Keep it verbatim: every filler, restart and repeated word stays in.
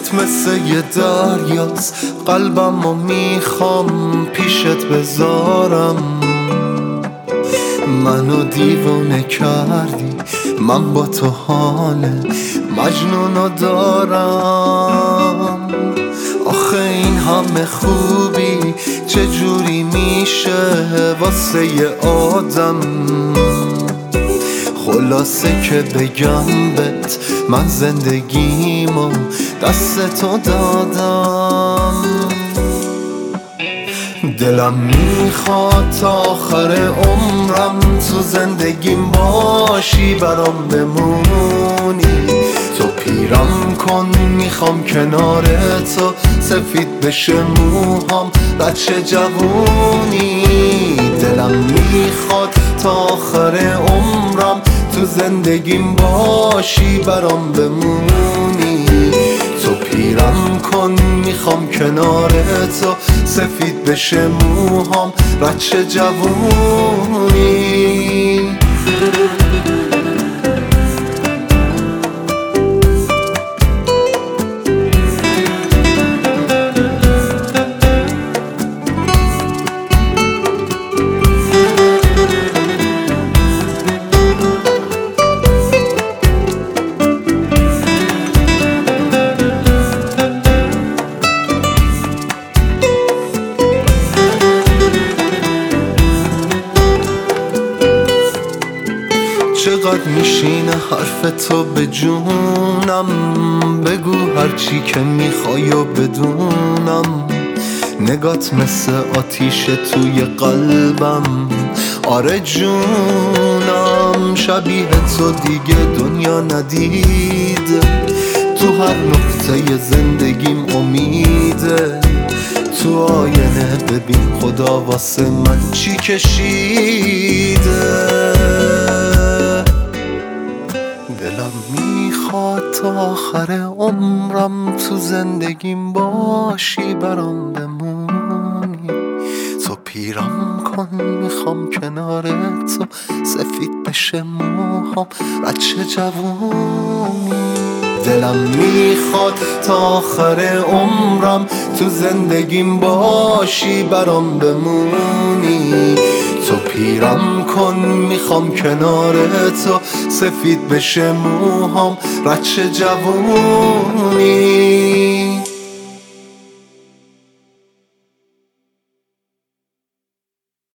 چشات مثل یه دریاست، قلبم رو میخوام پیشت بذارم. منو دیوانه کردی، من با تو حال مجنونو دارم. آخه این همه خوبی چجوری میشه واسه یه آدم؟ خلاصه که بگم بهت من زندگیمو دست تو دادم. دلم میخواد تا آخر عمرم تو زندگیم باشی، برام بمونی. تو پیرم کن میخوام کنار تو سفید بشه موهام، بچه جوونی. دلم میخواد تا آخر عمرم تو زندگیم باشی، برام بمونی. تو پیرم کن میخوام کنار تو سفید بشه موهام، بچه جوونی. چقدر میشینه حرف تو به جونم، بگو هرچی که میخوای و بدونم. نگات مثل آتیش توی قلبم، آره جونم. شبیه تو دیگه دنیا ندید، تو هر نقطه زندگیم امیده. تو آینه ببین خدا واسه من چی کشیده. دلم میخواد تا آخر عمرم تو زندگیم باشی، برام بمونی. تو پیرم کن میخوام کنار تو سفید بشه موهام، بچه جوونی. دلم میخواد تا آخر عمرم تو زندگیم باشی، برام بمونی. تو پیرم کن میخوام کنار تو سفید بشه موهام، بچه جوونی.